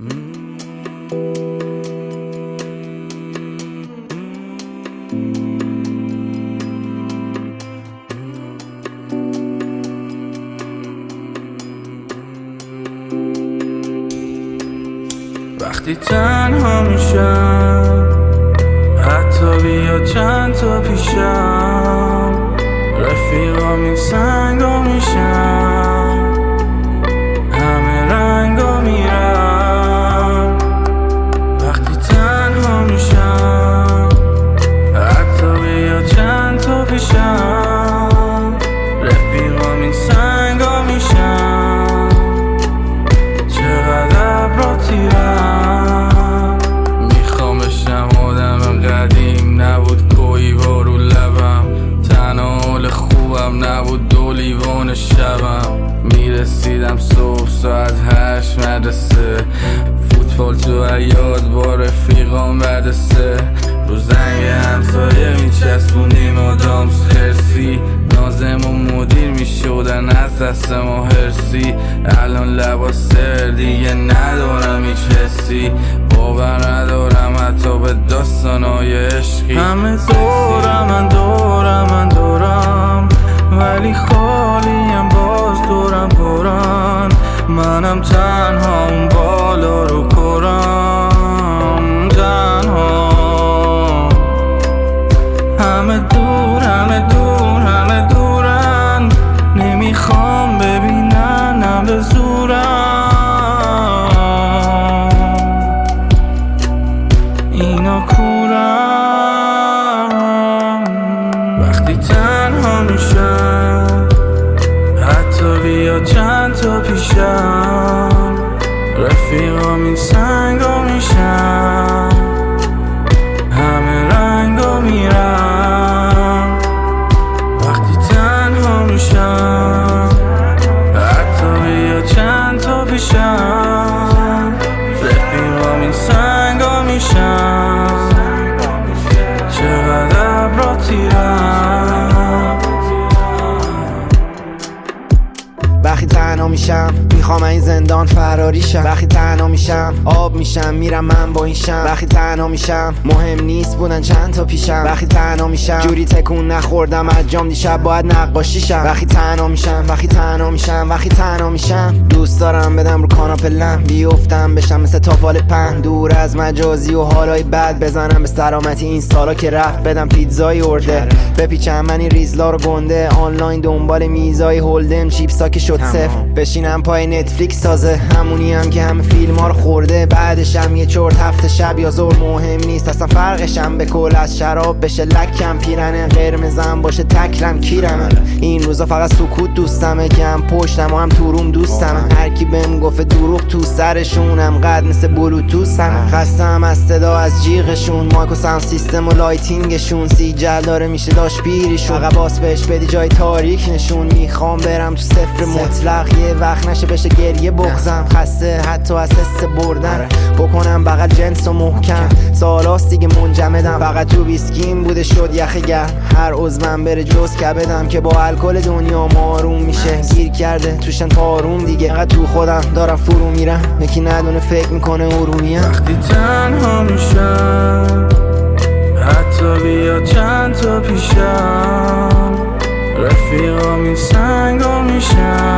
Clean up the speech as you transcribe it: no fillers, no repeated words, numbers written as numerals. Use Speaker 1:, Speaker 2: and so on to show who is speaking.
Speaker 1: وقتی تنها میشم، حتی بیا چند تا پیشم، رفیقام این سنگا میشم، همه رنگا میرم. وقتی تنها میشم، حتی بیا چند تا پیشم، رفیقام این سنگا میشم، چقدر ابرا تیرم. میخوام بشم آدم قدیم، نبود کوی بارو لبم، تنها حال خوبم نبود دو لیوان شبم. میرسیدم صبح ساعت 8 مدرسه، فوتبال تو عیاد با رفیقام بعد 3. رو زنگ همسایه میچسبونیم آدامس خرسی، نازم و مدیر میشدن از دست ما هرسی. الان لباس دیگه ندارم هیچ حسی، باور ندارم حتی به داستانای عشقی. همه دورم ولی خالیم، باز دورم پرن، منم تنها اون بالا رو کرم، تنها. همه دورن، نمیخوام ببیننم به زورم، اینا کورم. وقتی تنها میشم، حتی بیا چند تا پیشم، رفیقام این سنگا میشم، همه رنگا میرم. وقتی تنها میشم، حتی بیا چند تا پیشم، رفیقام این سنگا میشم، چقدر ابرا تیرم.
Speaker 2: وقتی تنها میشم میخوام این زندان فراری شم، وقتی تنها میشم آب میشم میرم من با این شم، وقتی تنها میشم مهم نیست بودن چند تا پیشم، وقتی تنها میشم جوری تکون نخوردم از جام دیشب باید نقاشی شم. وقتی تنها میشم دوست دارم بدم رو کاناپه لم، بیفتم بشم مثل تاپال پهن، دور از مجازی و حالای بد، بزنم به سلامتی این سالا که رفت، بدم پیتزای ارده، بپیچم من این ریزلا رو گنده، آنلاین دنبال میزای هولدن، چیپسا که شد صفر، بشینم پای نتفلیکس تازه، همونی هم که همه فیلم ها رو خورده، بعدشم یه چرت هفته شب یا ظهر مهم نیست اصلا فرقشم، به کل از شراب بشه لکم، پیرنه قرمزم باشه تکرم کیرم. این روزا فقط سکوت دوستمه که هم پشتم و هم تو روم دوستمه، هر کی بهم گفت دروغ تو سرشونم قد مثل بلوتوثم، خستم از صدا از جیغشون، مایک و ساوند سیستم و لایتینگشون، سی جل داره میشه داشت پیریشون، فقط باس بهش بدی جای تاریک نشون. میخوام برم تو صفر مطلق، یه وقت نشه بشه گریه بغزم، خسته حتی از حس بردن، بکنم بغل جنس و محکم، سالاست دیگه منجمدم، فقط تو ویسکیم بوده شد یخ گرم، هر عضوم بره جز کبدم که با الکل دنیا آروم میشه، گیر کرده توشن پاروم دیگه، فقط تو خودم دارم فرو میرم، یکی ندونه فکر میکنه ارومیم.
Speaker 1: وقتی تنها میشم، حتی بیا چند تا پیشم، رفیقام این سنگا میشم،